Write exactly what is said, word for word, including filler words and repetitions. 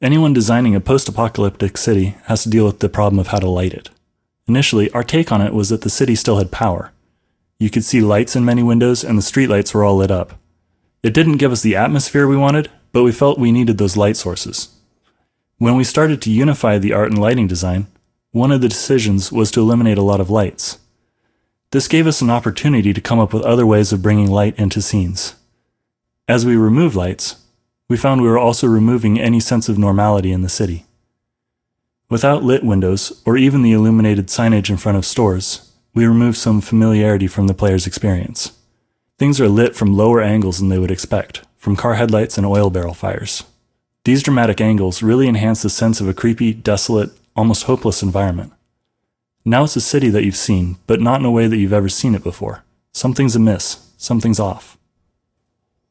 Anyone designing a post-apocalyptic city has to deal with the problem of how to light it. Initially, our take on it was that the city still had power. You could see lights in many windows and the streetlights were all lit up. It didn't give us the atmosphere we wanted, but we felt we needed those light sources. When we started to unify the art and lighting design, one of the decisions was to eliminate a lot of lights. This gave us an opportunity to come up with other ways of bringing light into scenes. As we removed lights, we found we were also removing any sense of normality in the city. Without lit windows, or even the illuminated signage in front of stores, we removed some familiarity from the player's experience. Things are lit from lower angles than they would expect, from car headlights and oil barrel fires. These dramatic angles really enhance the sense of a creepy, desolate, almost hopeless environment. Now it's a city that you've seen, but not in a way that you've ever seen it before. Something's amiss, something's off.